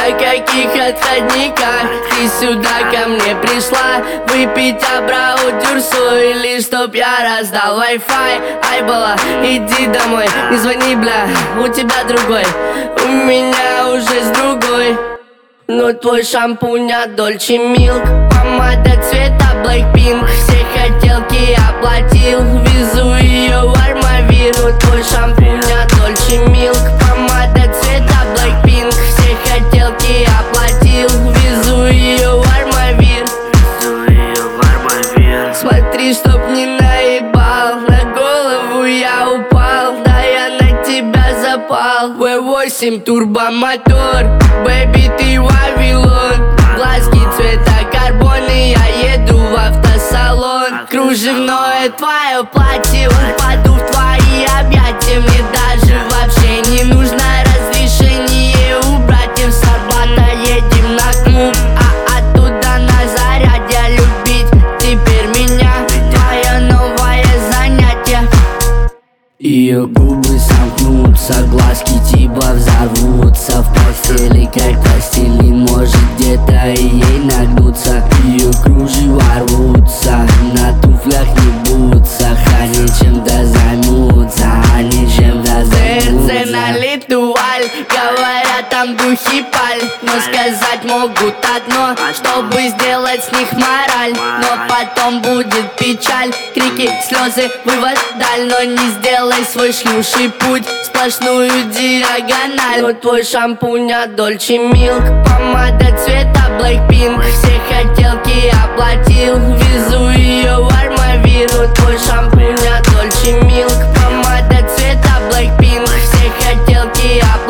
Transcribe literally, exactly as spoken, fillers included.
на каких отходниках ты сюда ко мне пришла? Выпить абрау дюрсу или чтоб я раздал Wi-Fi? Ай, была, иди домой, не звони, бля, у тебя другой, у меня уже с другой. Но твой шампунь от Dolce Milk, помада цвета Blackpink, все хотелки оплатил, везу ее в Армавир. Но твой шампунь от Dolce Milk, помада цвета Blackpink, все хотелки оплатил, везу ее в Армавир. Везу ее в Армавир. Смотри, чтоб не наебал, на голову я упал, да я на тебя запал. вэ восемь турбомотор, бэби, ты Вавилон. Глазки цвета карбон, и я еду в автосалон. Кружевное твое платье, упаду в твои объятия. Мне даже вообще не нужно разрешение у братьев с Арбата. Едем на клуб, а оттуда на заряде. Любить теперь меня, твое новое занятие. Ее губы сомкнутся, глазки типа взорвутся. В постели как пластилин, может где-то и ей нагнуться. Ее кружева рвутся, на туфлях не бутсах. Они чем-то займутся, они чем-то займутся. ТРЦ на летуаль, говорят там духи паль, но сказать могут одно, чтобы сделать с них мораль. Но потом будет печаль, крики, слезы, вывод даль. Но не сделай свой шлюший путь, сплошную диагональ. Но твой шампунь от Dolce Milk, помада цвета Blackpink, все хотелки оплатил, везу ее в Армавир. Но твой шампунь от Dolce Milk, помада цвета Blackpink, все хотелки оплатил.